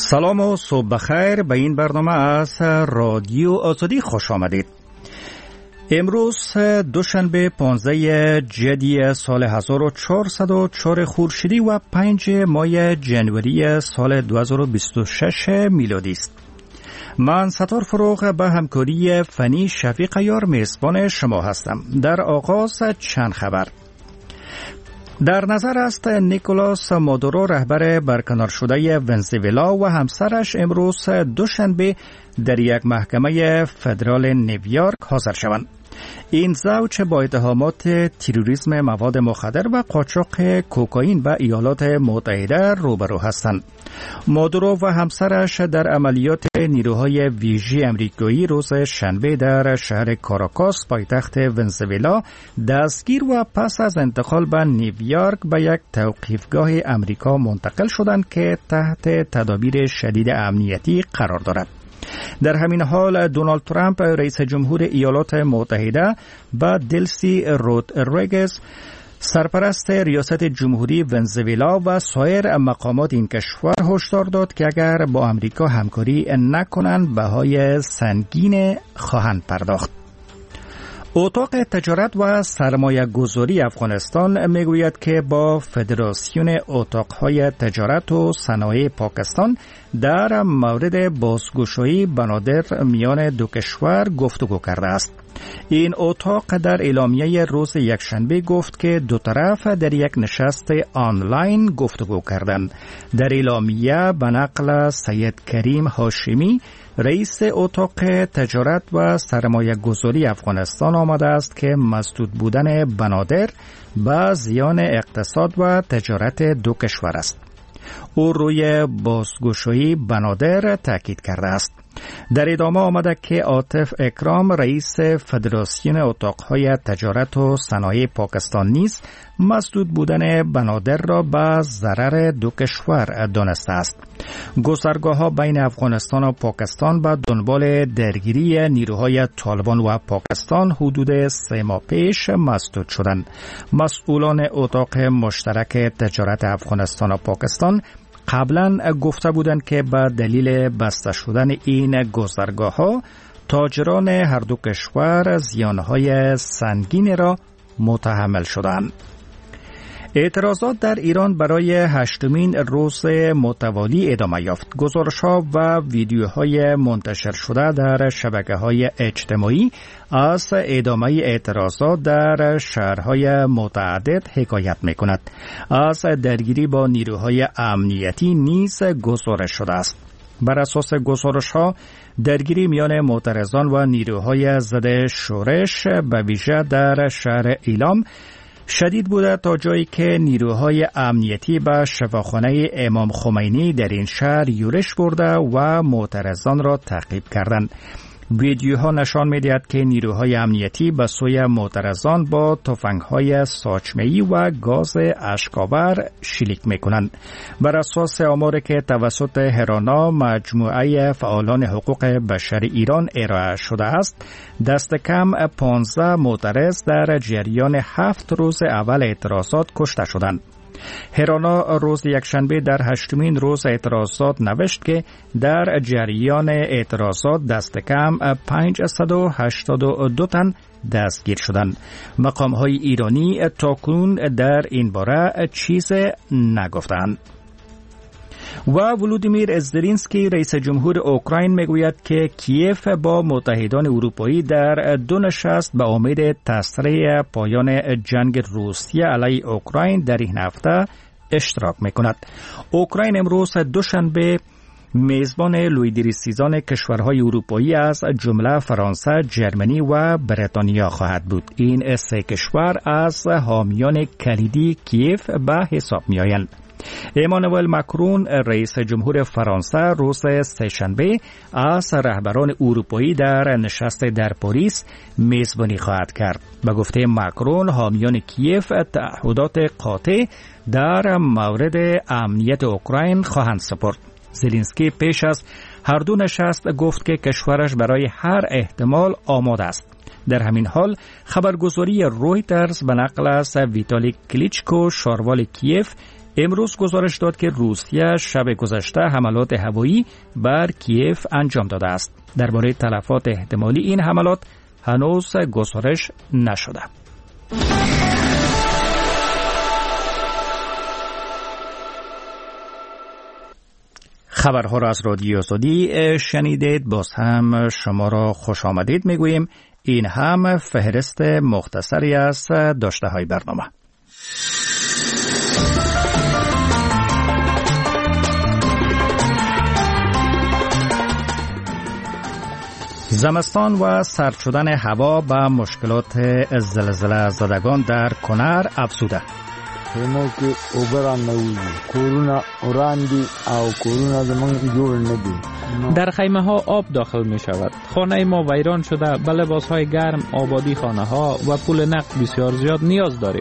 سلام و صبح بخیر. به این برنامه از رادیو آزادی خوش آمدید. امروز دوشنبه 15 جدی سال 1404 خورشیدی و 5 ماه جنوری سال 2026 میلادی است. من ستار فروغ به همکاری فنی شفیق یار میزبان شما هستم. در آغاز چند خبر. در نظر است نیکولاس مادورو رهبر برکنار شده ونزوئلا و همسرش امروز دوشنبه در یک محکمه فدرال نیویورک حاضر شوند. این زوج با اتهامات تروریسم مواد مخدر و قاچاق کوکائین به ایالات متحده روبرو هستند. مادورو و همسرش در عملیات نیروهای ویژه آمریکایی روز شنبه در شهر کاراکاس پایتخت ونزوئلا دستگیر و پس از انتقال به نیویورک به یک توقیفگاه آمریکا منتقل شدند که تحت تدابیر شدید امنیتی قرار دارد. در همین حال دونالد ترامپ رئیس جمهور ایالات متحده با دلسی رودریگز سرپرست ریاست جمهوری ونزوئلا و سایر مقامات این کشور هشدار داد که اگر با آمریکا همکاری نکنند بهای سنگین خواهند پرداخت. اتاق تجارت و سرمایه گذاری افغانستان میگوید که با فدراسیون اتاقهای تجارت و صنایع پاکستان در مورد بازگشایی بنادر میان دو کشور گفتگو کرده است. این اتاق در اعلامیه روز یکشنبه گفت که دو طرف در یک نشست آنلاین گفتگو کردند. در اعلامیه به نقل سید کریم هاشمی رئیس اتاق تجارت و سرمایه گذاری افغانستان آمده است که مسدود بودن بنادر به زیان اقتصاد و تجارت دو کشور است. او روی بازگشایی بنادر تاکید کرده است. در ادامه آمده که عاطف اکرام رئیس فدراسیون اتاقهای تجارت و صنایع پاکستان نیز مسدود بودن بنادر را به ضرر دو کشور دانسته است. گذرگاه‌ها بین افغانستان و پاکستان به دنبال درگیری نیروهای طالبان و پاکستان حدود 3 ماه پیش مسدود شدند. مسئولان اتاق مشترک تجارت افغانستان و پاکستان قبلا گفته بودند که به دلیل بسته شدن این گذرگاه‌ها تاجران هر دو کشور زیانهای سنگین را متحمل شدند. اعتراضات در ایران برای 8مین روز متوالی ادامه یافت. گزارش‌ها و ویدیوهای منتشر شده در شبکه‌های اجتماعی از ادامه اعتراضات در شهرهای متعدد حکایت می‌کند. از درگیری با نیروهای امنیتی نیز گزارش شده است. بر اساس گزارش‌ها درگیری میان معترضان و نیروهای ضد شورش به ویژه در شهر ایلام شدید بوده تا جایی که نیروهای امنیتی به شفاخانه امام خمینی در این شهر یورش برده و معترضان را تعقیب کردند. ویدیوها نشان می‌دهد که نیروهای امنیتی به سوی معترضان با تفنگ‌های ساچمه‌ای و گاز اشک‌آور شلیک می‌کنند. بر اساس آماری که توسط هرانا مجموعه فعالان حقوق بشر ایران ارائه شده است، دست کم 15 معترض در جریان 7 روز اول اعتراضات کشته شدند. هرانا روز یکشنبه در 8مین روز اعتراضات نوشت که در جریان اعتراضات دست کم 582 تن دستگیر شدند. مقام‌های ایرانی تاکنون در این باره چیز نگفتند. و ولودیمیر زلنسکی رئیس جمهور اوکراین میگوید که کیف با متحدان اروپایی در دو نشست به امید تسریع پایان جنگ روسیه علیه اوکراین در این هفته اشتراک میکند. اوکراین امروز دوشنبه میزبان لوی 13 کشورهای اروپایی از جمله فرانسه، جرمنی و بریتانیا خواهد بود. این 3 کشور از حامیان کلیدی کیف به حساب میآیند. امانوئل ماکرون رئیس جمهور فرانسه روز سه‌شنبه از رهبران اروپایی در نشست در پاریس میزبانی خواهد کرد. به گفته ماکرون حامیان کیف تعهدات قاطع در مورد امنیت اوکراین خواهند سپرد. زلنسکی پیش از هر دو نشست گفت که کشورش برای هر احتمال آماده است. در همین حال خبرگزاری رویترز به نقل از ویتالی کلیچکو شاروال کیف امروز گزارش داد که روسیه شب گذشته حملات هوایی بر کیف انجام داده است. درباره تلفات احتمالی این حملات هنوز گزارش نشده. خبرها را از رادیو آزادی شنیدید. باز هم شما را خوش آمدید میگوییم. این هم فهرست مختصری از داشته های برنامه. زمستان و سرد شدن هوا به مشکلات زلزله زدگان در کنر افزوده. در خیمه ها آب داخل می شود. خانه ما ویران شده. به لباس های گرم، آبادی خانه ها و پول نقد بسیار زیاد نیاز داریم.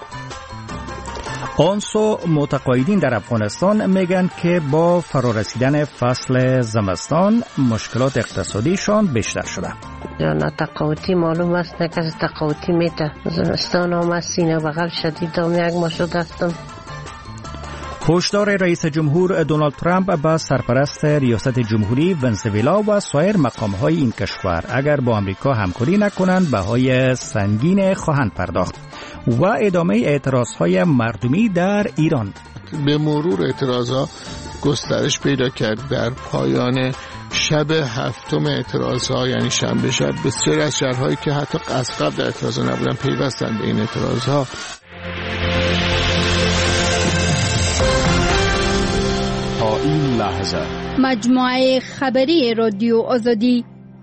آنسو متقاعدین در افغانستان میگن که با فرارسیدن فصل زمستان مشکلات اقتصادیشان بیشتر شده. نه تقاعدی معلوم است، نه کسی تقاعدی میده. زمستان آمد سینه بغل شدید و یک ما شده هستم. هشدار رئیس جمهور دونالد ترامپ به سرپرست ریاست جمهوری ونزوئلا و سایر مقام‌های این کشور اگر با آمریکا همکاری نکنند بهای سنگین خواهند پرداخت. و ادامه اعتراضهای مردمی در ایران. به مرور اعتراضها گسترش پیدا کرد. در پایان شب هفتم اعتراضها، یعنی شنبه شب، بسیاری از شهرهایی که حتی از قبل در اعتراضها نبودن پیوستند به این اعتراضها. تا این لحظه مجموعه خبری رادیو آزادی.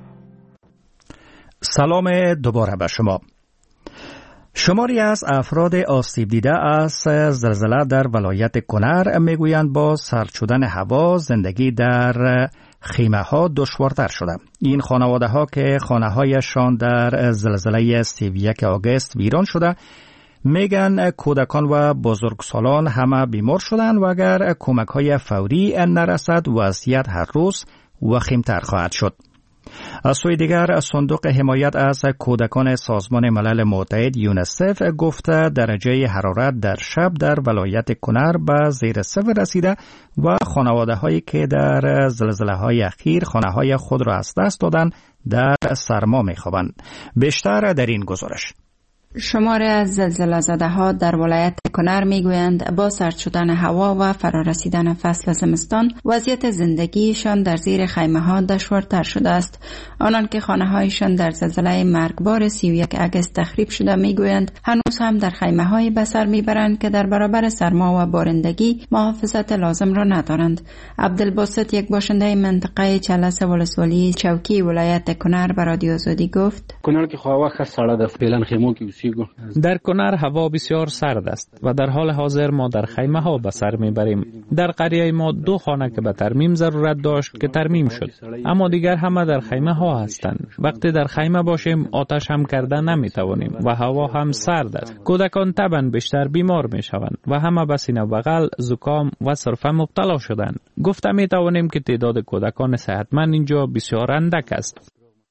سلام دوباره به شما. شماری از افراد آسیب دیده از زلزله در ولایت کنر میگویند با سرد شدن هوا زندگی در خیمه ها دشوارتر شده. این خانواده ها که خانه هایشان در زلزله 31 آگوست ویران شده میگن کودکان و بزرگسالان همه بیمار شدند و اگر کمک های فوری نرسد وضعیت هر روز وخیمتر خواهد شد. از سوی دیگر صندوق حمایت از کودکان سازمان ملل متحد یونیسف گفته درجه حرارت در شب در ولایت کنر به زیر صفر رسیده و خانواده هایی که در زلزله های اخیر خانه های خود را از دست دادند در سرما می خوابند. بیشتر در این گزارش. شماری از زلزله زده ها در ولایت کنر میگویند با سرد شدن هوا و فرارسیدن فصل زمستان وضعیت زندگیشان در زیر خیمه ها دشوارتر شده است. آنان که خانه هایشان در زلزله مرگبار 31 آگوست تخریب شده میگویند هنوز هم در خیمه های به سر میبرند که در برابر سرما و بارندگی محافظت لازم را ندارند. عبدالباسط، یک باشنده منطقه چلس ولسوالی چوکی ولایت کنر، به رادیو آزادی گفت: کنر که هوا خیلی سرد است. فعلا خیمه که در کنر هوا بسیار سرد است و در حال حاضر ما در خیمه ها به سر میبریم. در قریه ما 2 خانه که به ترمیم ضرورت داشت که ترمیم شد، اما دیگر همه در خیمه ها هستند. وقتی در خیمه باشیم آتش هم کردن نمیتوانیم و هوا هم سرد است. کودکان طبعا بیشتر بیمار میشوند و همه به سینه بغل، زکام و سرفه مبتلا شدند. گفته میتوانیم که تعداد کودکان صحتمند اینجا بسیار اندک است.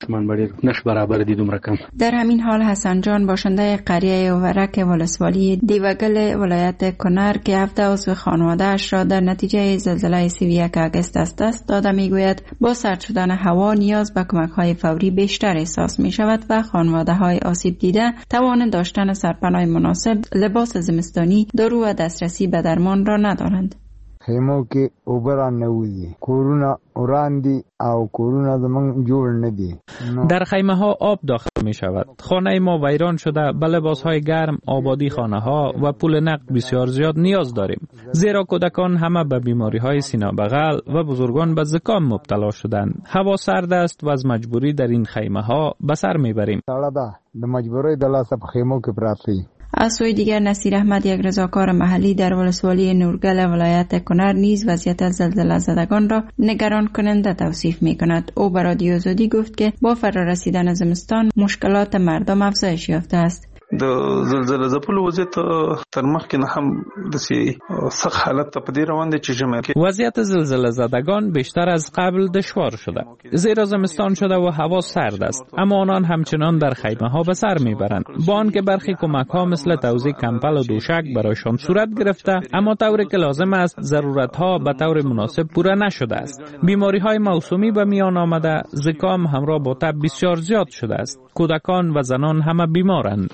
در همین حال حسن جان، باشنده قریه ورک ولسوالی دیوگل ولایت کنر که 7 عضو خانواده‌اش را در نتیجه زلزله 31 آگوست از دست داده میگوید با سرد شدن هوا نیاز به کمک‌های فوری بیشتر احساس می‌شود و خانواده‌های آسیب دیده توان داشتن سرپناه مناسب، لباس زمستانی، دارو و دسترسی به درمان را ندارند. خیمو که اوبران نوزی کورونا اوراندی او کورونا زمان جور ندی. در خیمه ها آب داخل می شود. خانه ما ویران شده. به لباس های گرم، آبادی خانه ها و پول نقد بسیار زیاد نیاز داریم، زیرا کودکان همه به بیماری های سینه بغل و بزرگان به زکام مبتلا شدند. هوا سرد است و از مجبوری در این خیمه ها به سر می بریم. د مجبوری د لاسه په خیمو کې پراتی. از سوی دیگر نصیر احمد، یک رضاکار محلی در ولسوالی نورگل ولایت کنر، نیز وضعیت زلزله زدگان را نگران کننده توصیف می کند. او به رادیو آزادی گفت که با فرارسیدن زمستان مشکلات مردم افزایش یافته است. د زلزلې ځپلو وضعیت تر مخکې نه هم د سخت حالت ته په دې روان دی چې ژمی کې وضعیت زلزله زدگان بیشتر از قبل دشوار شده، زیرا زمستان شده و هوا سرد است، اما آنان همچنان در خیمه ها به سر میبرند. با آنکه برخی کمک ها مثل توزیع کمپل و دوشک برایشان صورت گرفته، اما طوری که لازم است ضرورت ها به طور مناسب پوره نشده است. بیماری های موسمی به میان آمده، زکام همراه با تب بسیار زیاد شده است. کودکان و زنان همه بیمارند.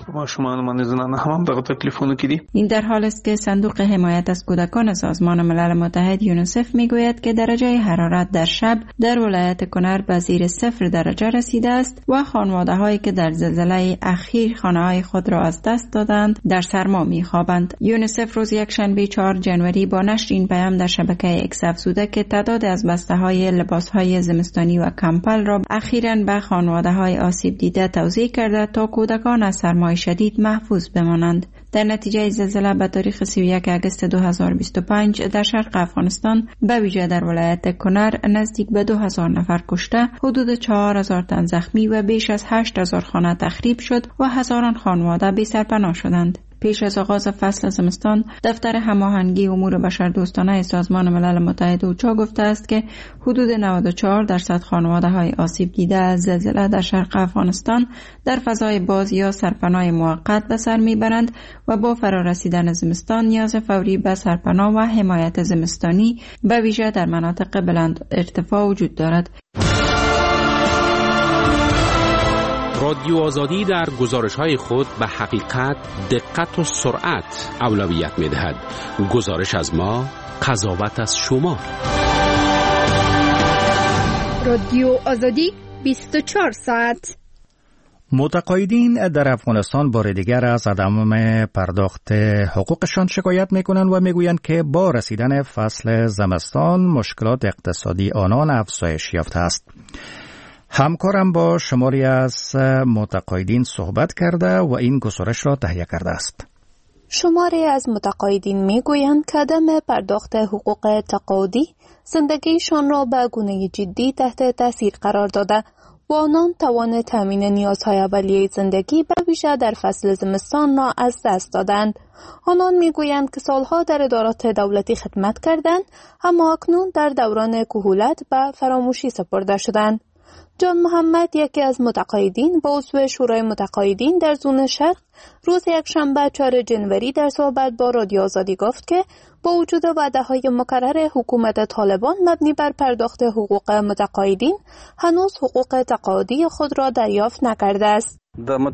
این در حال است که صندوق حمایت از کودکان سازمان ملل متحد یونیسف میگوید که درجه حرارت در شب در ولایت کنر به زیر 0 درجه رسیده است و خانواده هایی که در زلزله اخیر خانه های خود را از دست دادند در سرما میخوابند. یونیسف روز یکشنبه 4 جنوری با نشر این پیام در شبکه اکس افزوده که تعداد از بسته های لباس های زمستانی و کمپل را اخیراً به خانواده های آسیب دیده توزیع کرده تا کودکان از سرمای شدید محفوظ بمانند. در نتیجه زلزله به تاریخ 31 آگوست 2025 در شرق افغانستان به ویژه در ولایت کنر نزدیک به 2000 نفر کشته، حدود 4000 تن زخمی و بیش از 8000 خانه تخریب شد و هزاران خانواده بی سرپناه شدند. پیش از آغاز فصل زمستان، دفتر هماهنگی امور بشردوستانه سازمان ملل متحد اوچا گفته است که حدود 94% خانواده‌های آسیب دیده از زلزله در شرق افغانستان در فضای باز یا سرپناه موقت به سر میبرند و با فرارسیدن زمستان نیاز فوری به سرپناه و حمایت زمستانی به ویژه در مناطق بلند ارتفاع وجود دارد. رادیو آزادی در گزارش‌های خود به حقیقت، دقت و سرعت اولویت می‌دهد. گزارش از ما، قضاوت از شما. رادیو آزادی 24 ساعت. متقاعدین در افغانستان بار دیگر از عدم پرداخت حقوقشان شکایت میکنند و میگویند که با رسیدن فصل زمستان مشکلات اقتصادی آنان افزایش یافته است. همکارم با شماری از متقاعدین صحبت کرده و این گزارش را تهیه کرده است. شماری از متقاعدین میگویند که عدم پرداخت حقوق تقاعدی زندگیشان را به گونه جدی تحت تاثیر قرار داده و آنان توان تامین نیازهای اولیه زندگی به ویژه در فصل زمستان را از دست دادند. آنان میگویند که سالها در ادارات دولتی خدمت کردند، اما اکنون در دوران کهولت به فراموشی سپرده شدند. جان محمد، یکی از متقاعدین و عضو شورای متقاعدین در زون شرق، روز یکشنبه 4 جنوری در صحبت با رادیو آزادی گفت که با وجود وعده‌های مکرر حکومت طالبان مبنی بر پرداخت حقوق متقاعدین، هنوز حقوق تقاعدی خود را دریافت نکرده است.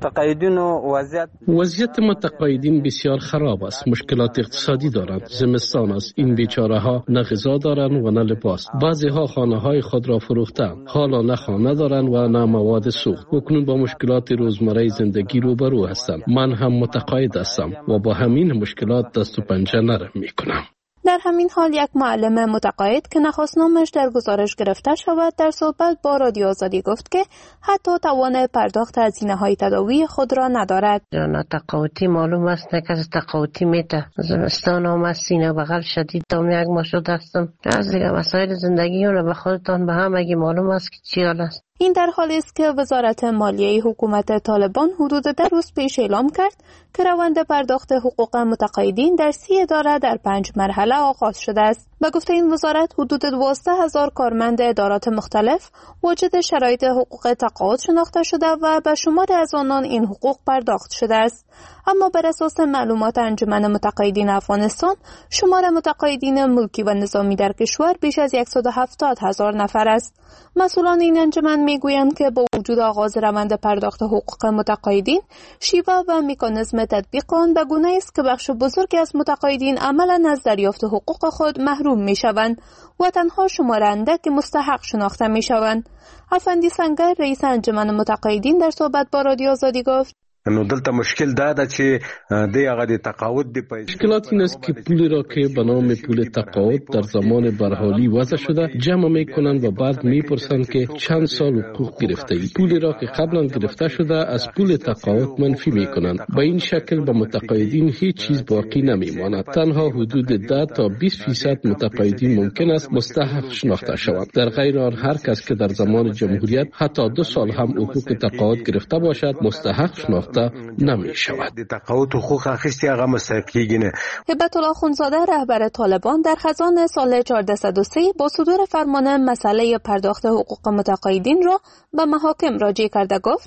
وضعیت متقاعدین بسیار خراب است. مشکلات اقتصادی دارند. زمستان است. این بیچاره ها نه غذا دارند و نه لباس. بعضی ها خانه های خود را فروختند. حالا نه خانه دارند و نه مواد سوخت. اکنون با مشکلات روزمره زندگی روبرو هستند. من هم متقاعد هستم و با همین مشکلات دست و پنجه نرم میکنم. در همین حال یک معلم متقاعد که نخواست نامش در گزارش گرفته شود در صحبت با رادیو آزادی گفت که حتی توان پرداخت هزینه‌های تداوی خود را ندارد. تقاعدی معلوم است که از تقاعدی میته. زمستان آمد، سینه بغل شدید دام یک ماشو دستم. از دیگه مسائل زندگی رو به خودتان به همگی معلوم است که چی حال است. این در حالی است که وزارت مالیه حکومت طالبان حدود 10 روز پیش اعلام کرد که روند پرداخت حقوق متقاعدین در 30 اداره در 5 مرحله آغاز شده است. به گفته این وزارت حدود 12,000 کارمند ادارات مختلف واجد شرایط حقوق تقاعد شناخته شده و به شماری از آنان این حقوق پرداخت شده است. اما بر اساس معلومات انجمن متقاعدین افغانستان، شمار متقاعدین ملکی و نظامی در کشور بیش از 170,000 نفر است. مسئولان این انجمن میگویند که با وجود آغاز روند پرداخت حقوق متقاعدین، شیوه و مکانیزم تطبیق آن به گونه است که بخش بزرگی از متقاعدین عملاً از دریافت حقوق خود محروم میشوند و تنها شمار اندک مستحق شناخته میشوند. افندی سنگر، رئیس انجمن متقاعدین، در صحبت با رادیو آزادی گفت: نو دلته مشکل دا ده چې د هغه د تقاعد د مشکلات این است که پولی را که به نام پول تقاعد در زمان برحالی وضع شده جمع میکنند و بعد میپرسند که چند سال حقوق گرفته ای. پولی را که قبلا گرفته شده از پول تقاعد منفی میکنند. با این شکل به متقاعدین هیچ چیز باقی نمیماند. تنها حدود 10 تا 20% متقاعدین ممکن است مستحق شناخته شوند. در غیر آن هر کس که در زمان جمهوریت حتی 2 سال هم حقوق تقاعد گرفته باشد مستحق شناخته گرفته نمی شود. تقاعد حقوق اخیستی هغه مستحقیږي نه. هبت الله اخوندزاده رهبر طالبان در خزان سال 1403 با صدور فرمان مسئله پرداخت حقوق متقاعدین را به محاکم راجع کرده گفت